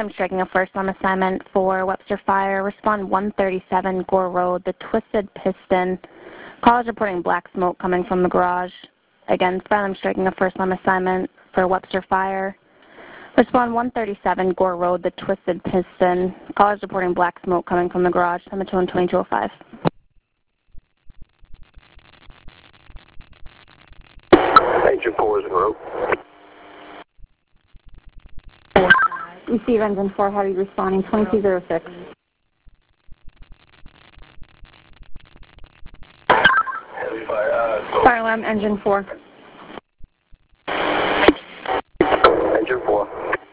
I'm striking a first on assignment for Webster Fire. Respond 137 Gore Road, the Twisted Piston. Call is reporting black smoke coming from the garage. Again, I'm striking a first on assignment for Webster Fire. Respond 137 Gore Road, the Twisted Piston. Call is reporting black smoke coming from the garage. I'm at 2205. Engine 4 is en route. Receive engine 4, heavy responding 2206. Heavy fire. Fire alarm, engine 4. Engine 4.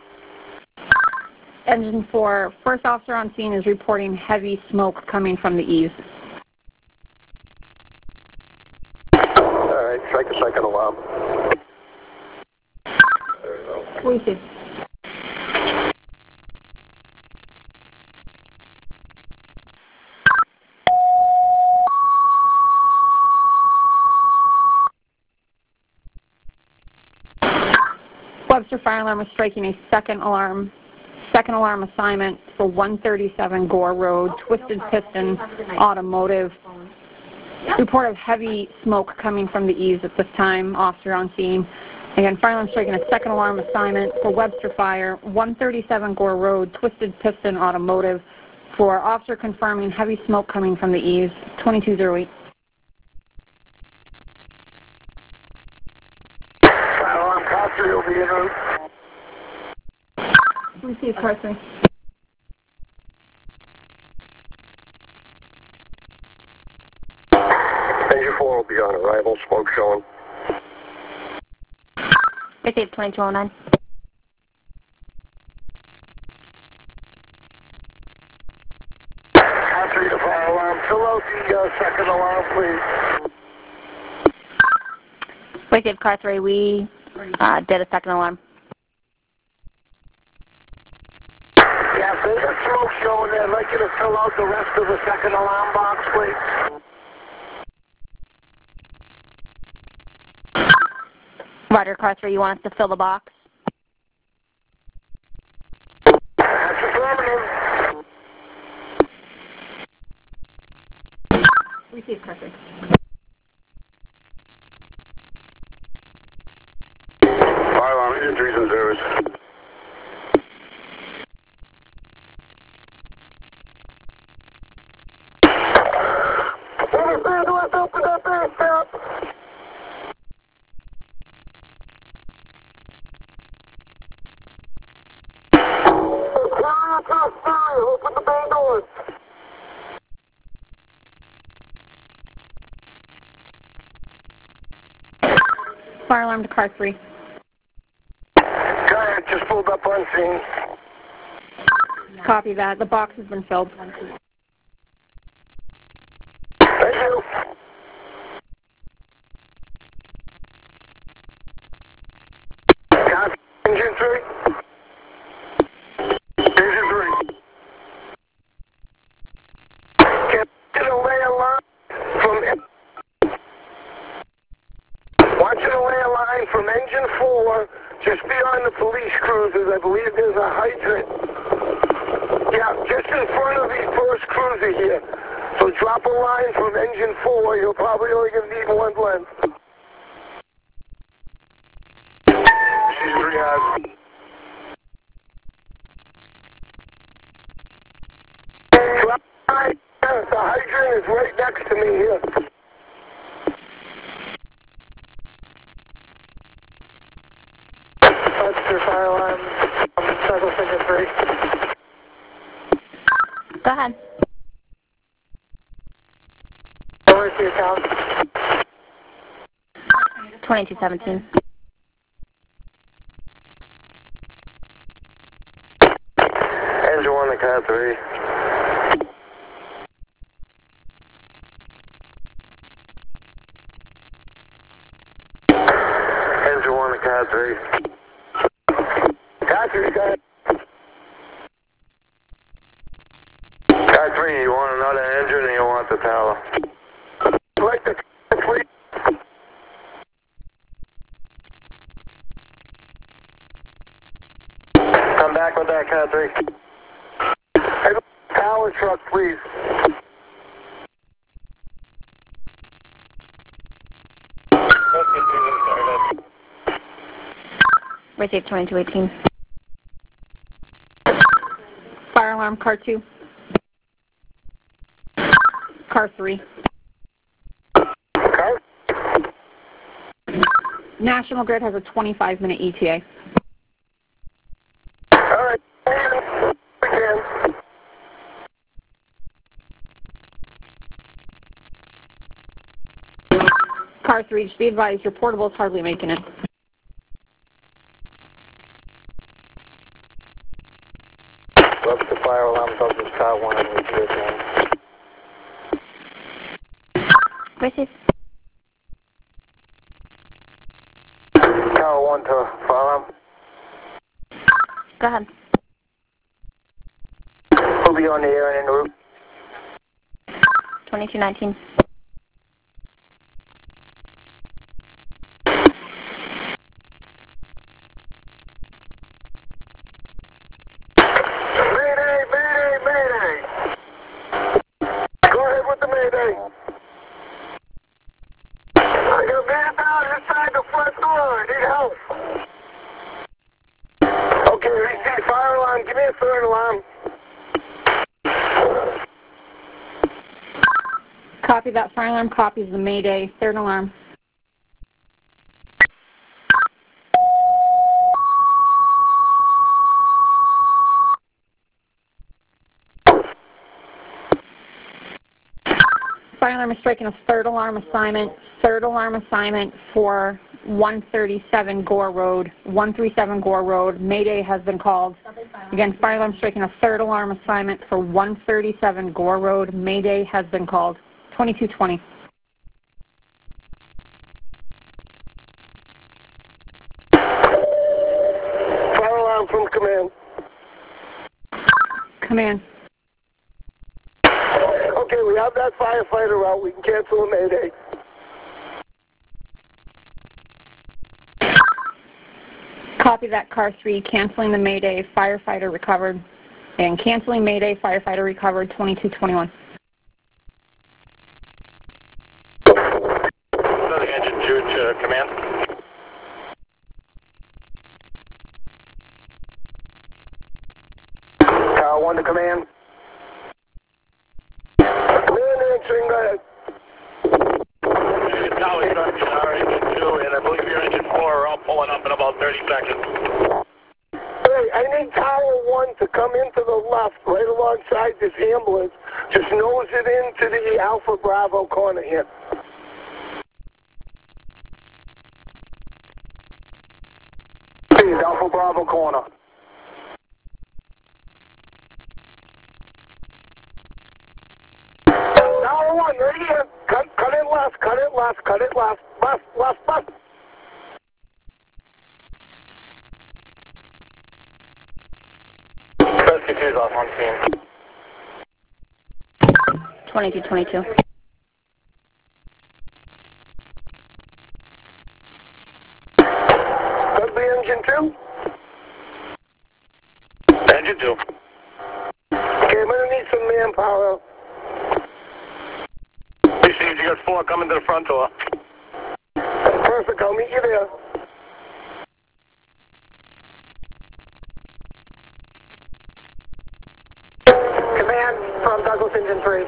Engine 4, first officer on scene is reporting heavy smoke coming from the eaves. Alright, strike a second alarm. Receive. Webster Fire Alarm is striking a second alarm assignment for 137 Gore Road, Twisted Piston, Automotive. Report of heavy smoke coming from the eaves at this time, officer on scene. Again, fire alarm striking a second alarm assignment for Webster Fire, 137 Gore Road, Twisted Piston, Automotive, for officer confirming heavy smoke coming from the eaves, 2208. Fire alarm, car 3 will be en route. Receive, car 3. Engine 4 will be on arrival, smoke showing. Receive 2209. Car 3 to fire alarm. Fill out the second alarm, please. Receive car 3, we did a second alarm. Yeah, there's a smoke showing there. I'd like you to fill out the rest of the second alarm box, please. Roger, car 3, you want us to fill the box? That's affirmative. Receive, car 3. Fire alarm, engine 3's and 0s. Open up there, stop. Open the bay doors. Fire alarm to car 3. Go ahead, just pulled up on scene. Copy that. The box has been filled. Thank you. Got engine 3. Engine 3. Get a lay a line from... Want you to lay a line from engine 4, just beyond the police cruisers. I believe there's a hydrant. Yeah, just in front of the first cruiser here. So drop a line from engine 4. You're probably only going to need one length. Engine 3 has. Drop a line. The hydrant is right next to me here. Webster fire alarm, Douglas engine 3. Go ahead. Where's the account? 2217. Engine 1 to car 3. Engine 1 to car 3. Car 3, go ahead. Car 3, you want another engine or you want the tower? Like the fleet. Come back. back with that, car 3. Tower truck, please. Receive 2218. Fire alarm, car 2. Car 3. Car? National Grid has a 25-minute ETA. All right. Again. Car 3, just be advised, your portable is hardly making it. What's the fire alarm? Douglas car 1 and repeat Receive. Car 1 to fire alarm. Go ahead. We'll be on the air and en route. 2219. Mayday, mayday, mayday. Go ahead with the mayday. I got a man down inside the front door. I need help. Okay, receive fire alarm. Give me a third alarm. Copy that. Fire alarm copies the Mayday. Third alarm. Fire alarm is striking a third alarm assignment. Third alarm assignment for 137 Gore Road. 137 Gore Road. Mayday has been called. Again, fire alarm striking a third alarm assignment for 137 Gore Road. Mayday has been called. 2220. Fire alarm from command. Command. Okay, we have that firefighter out. We can cancel a mayday. Copy that, car 3, canceling the Mayday, firefighter recovered. And canceling Mayday, firefighter recovered, 2221. Engine 2 to command. Car 1 to command. Command answering, go ahead. Tower truck is our engine 2, and I believe your engine 4 are all pulling up in about 30 seconds. Hey, I need Tower 1 to come into the left, right alongside this ambulance. Just nose it into the Alpha Bravo corner here. Please, Alpha Bravo corner. Tower 1, right here. Cut it left, cut it left, cut it left. Left, left, left. Rescue 2 is off on scene. 2222. Dudley engine 2. Engine 2. Okay, I'm gonna need some manpower. Received, you got 4 coming to the front door. Perfect, I'll meet you there. Command from Douglas engine 3.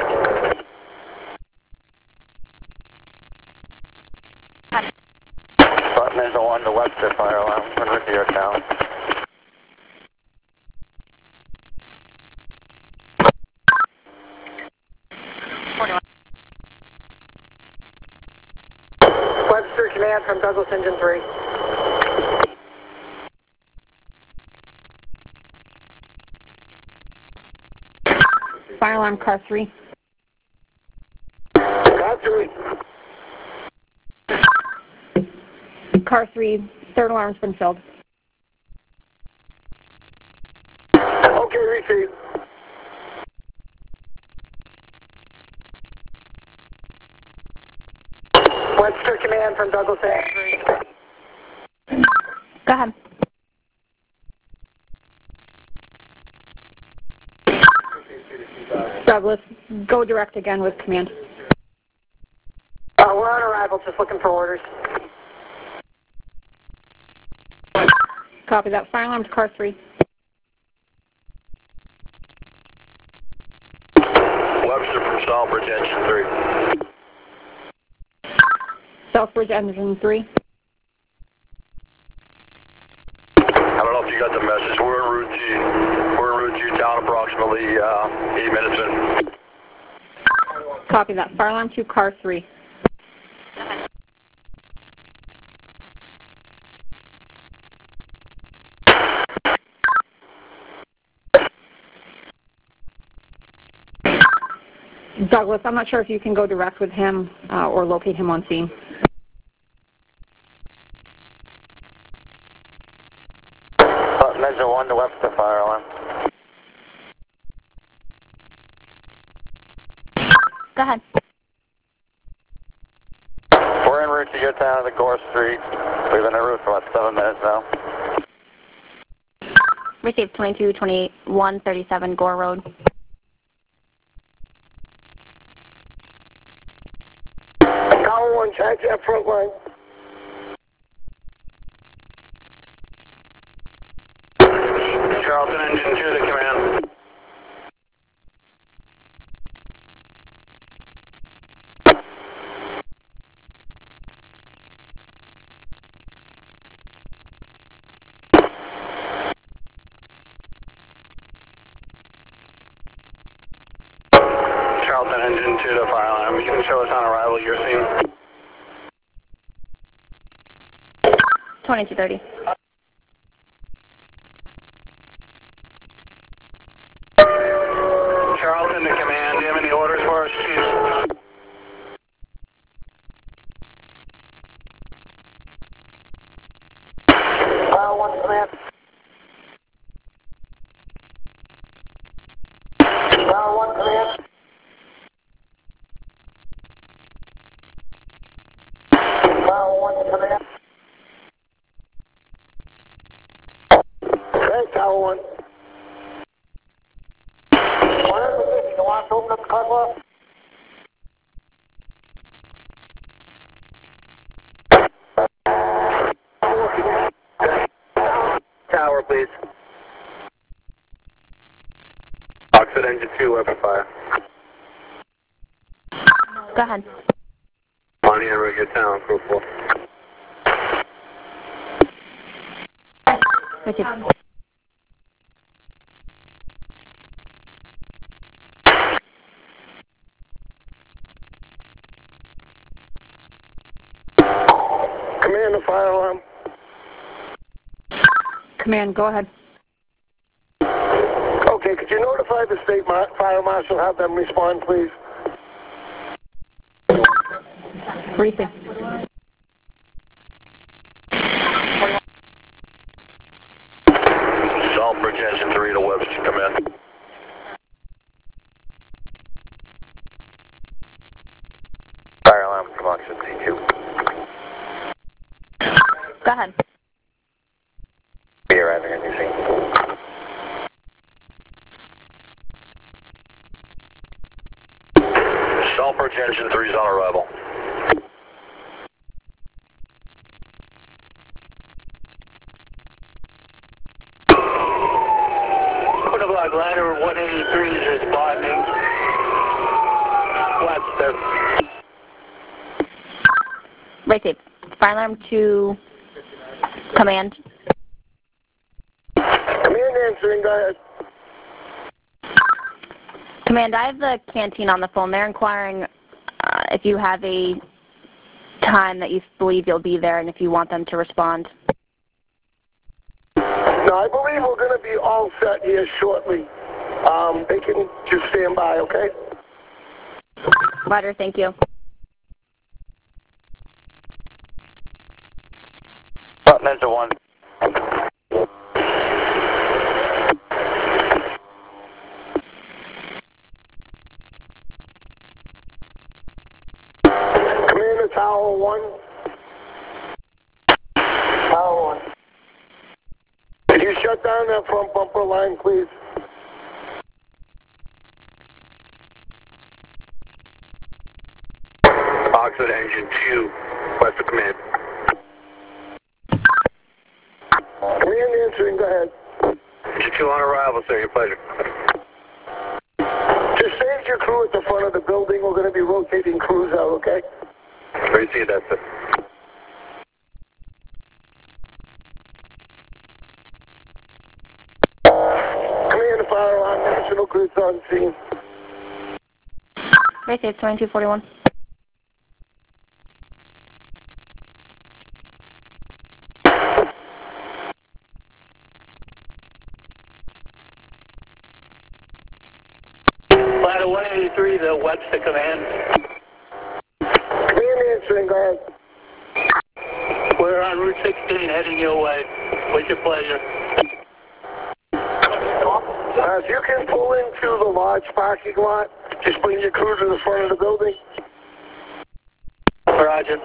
Button is on the Webster fire alarm. Run with your account. Webster command from Douglas engine 3. Fire alarm, car 3. Car 3. Car 3, third alarm's been filled. Okay, receive. Webster command from Douglas engine 3. Go ahead. Douglas, go direct again with command. We're on arrival, just looking for orders. Copy that. Fire alarm to car 3. Webster from Southbridge, engine 3. Southbridge, engine 3. I don't know if you got the message. We're en route to your town approximately 8 minutes in. Copy that. Fire alarm to car 3. Douglas, I'm not sure if you can go direct with him or locate him on scene. Measure 1 to Webster, fire alarm. Go ahead. We're en route to your town, the Gore Street. We've been en route for about 7 minutes now. Received 22-21-37 Gore Road. Tower 1, check that front line. Charlton, engine 2 to command. Charlton, engine 2 to fire alarm. You can show us on arrival your scene. 2230. Charlton to command. Do you have any orders for us, Chief? Fire 1 command. Fire 1 command. Fire 1 command. Okay, Tower 1. You want to open up the car door? Tower, please. Oxford, engine 2, weapon fire. Go ahead. Money and regular town, crew 4. Received. Command the fire alarm. Command, go ahead. Okay, could you notify the state fire marshal, have them respond, please? Received. Southbridge, engine 3 to Webster, command. Fire alarm from Oxford C2. Go ahead. Be arriving on your scene. Southbridge, engine 3 is on arrival. Boulevard ladder 183 is responding. Webster. Received. Fire alarm to command. Command answering, go ahead. Command, I have the canteen on the phone. They're inquiring if you have a time that you believe you'll be there and if you want them to respond. No, I believe we're going to be all set here shortly. They can just stand by, okay? Roger, thank you. Measure 1. Commander Tower 1. Tower 1. Could you shut down that front bumper line, please? Oxford Engine 2, west of command. Command answering, go ahead. Engine 2 on arrival, sir. Your pleasure. Just save your crew at the front of the building. We're going to be rotating crews out, okay? Receive that, sir. Command fire alarm, National Grid's on scene. Received 2241. Ladder 183, the Webster command. Command answering, go ahead. We're on Route 16 heading your way. What's your pleasure? If you can pull into the lodge parking lot, just bring your crew to the front of the building. Roger.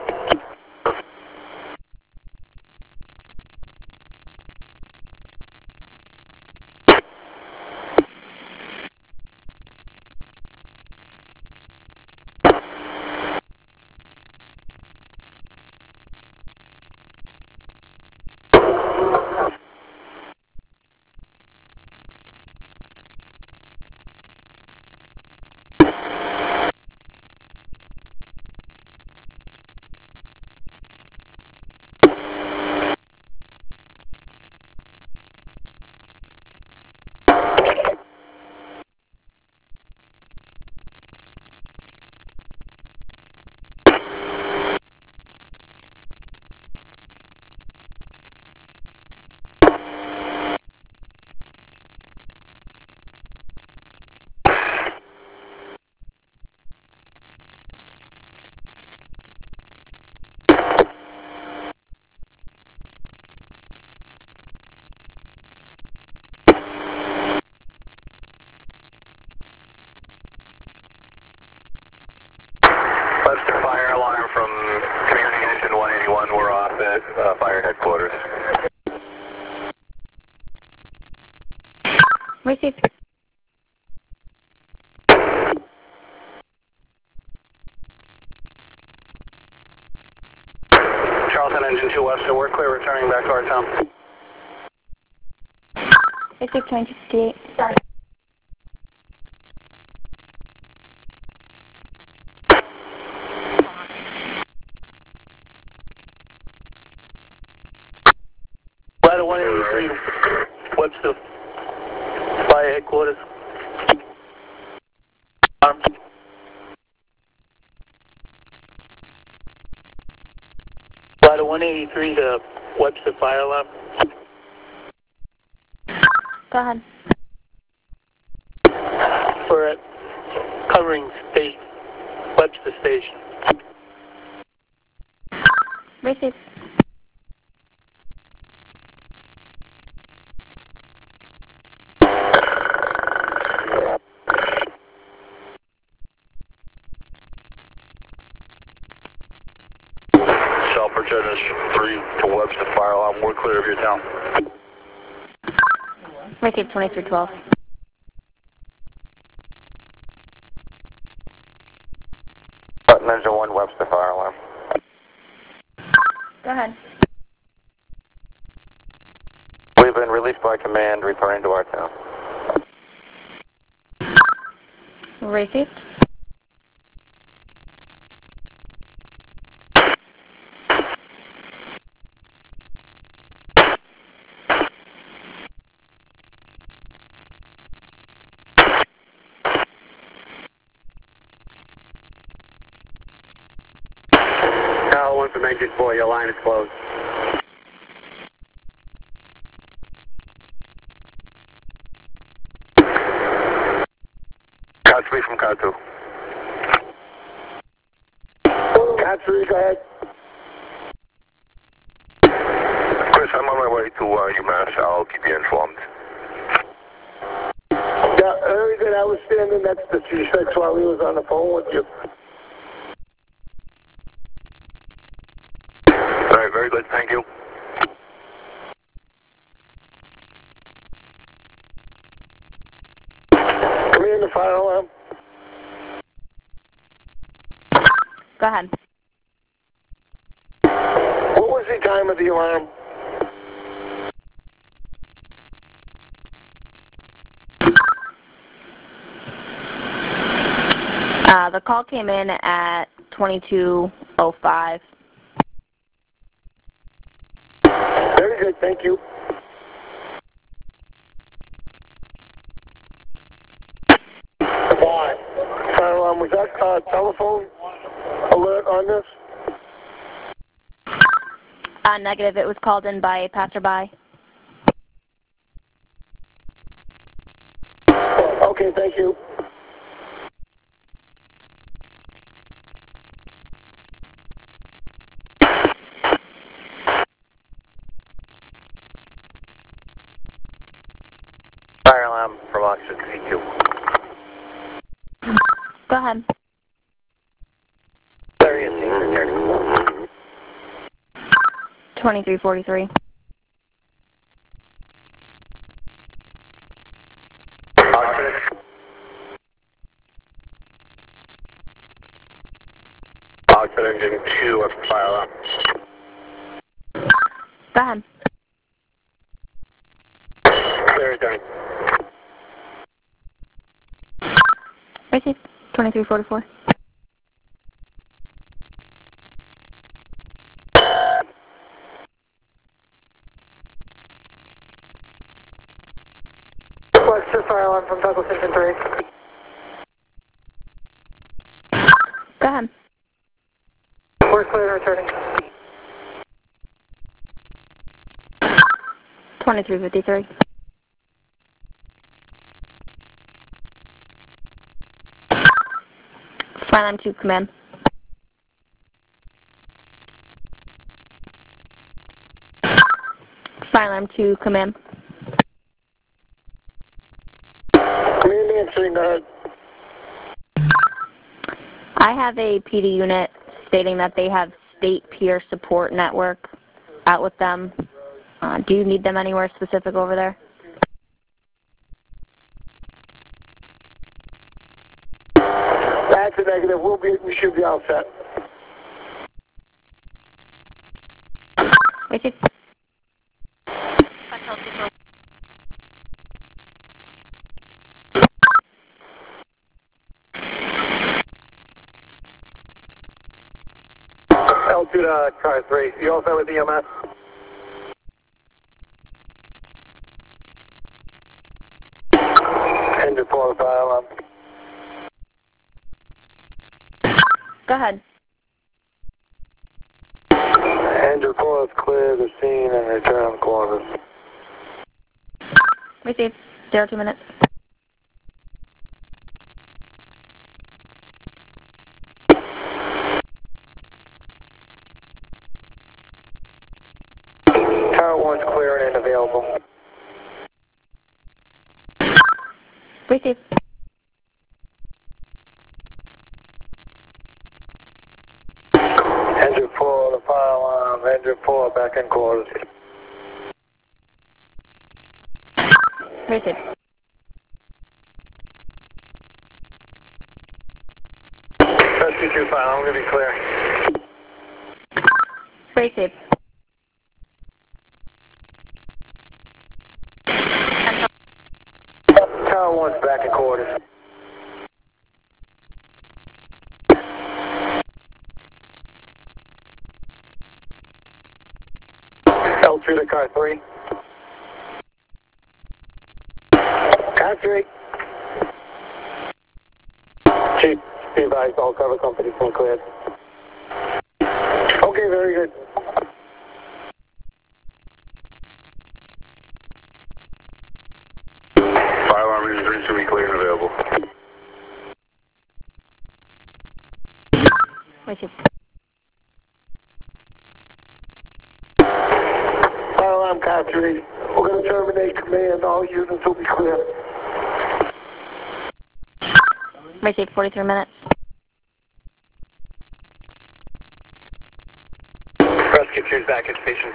Webster fire alarm from Community Engine 181. We're off at fire headquarters. Received. Charleston Engine 2 Webster, we're clear returning back to our town. Received 2258. Ladder 183, Webster fire headquarters. Ladder 183, the Webster fire alarm. Go ahead. We're at covering state, Webster Station. Received. Shelper Judges 3 to Webster fire alarm. We're clear of your town. Received 2312. Button Engine 1 Webster fire alarm. Go ahead. We've been released by command, returning to our town. Received. Tower 1 from Engine 4, your line is closed. Cat 3 from Cat 2. Cat 3, go ahead. Chris, I'm on my way to UMass. I'll keep you informed. Yeah, very good. I was standing next to G6 while he was on the phone with you. All right, very good. Thank you. Command the fire alarm. Go ahead. the time of the alarm? The call came in at 22:05. Very good, thank you. Fire alarm, was that telephone alert on this? Negative. It was called in by a passerby. Okay, thank you. Fire alarm from Oxford C2. Go ahead. Area scene returning. 2343. Oxford engine 2 at fire alarm. Go ahead. Clear returning. Receive. 2344. Webster fire alarm from Douglas Engine 3. Go ahead. We're clear and returning. 2353. Fire alarm 2, command. Fire alarm 2, command. Command answering, I have a PD unit stating that they have state peer support network out with them. Do you need them anywhere specific over there? that's a negative. We should be all set. Receive. L2 to car 3. You all set with EMS? Engine 4 fire alarm. Go ahead. Engine 4 is clear the scene and return on quarters. Receive. 02 minutes. Car 1's clear and available. Receive. Engine 4 the fire alarm. Engine 4 back in quarters. Receive. Rescue 2 fire alarm, I'm going to be clear. Receive. Car 1's back in quarters. L2 to car 3. Car 3. Chief, be advised, all cover companies been cleared. Okay, very good. Fire alarm unit 3 should be clear and available. Receive. Fire alarm car 3. We're going to terminate command. All units will be clear. Receive. 43 minutes. Rescue 2's back at station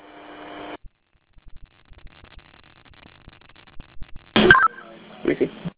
2. Receive.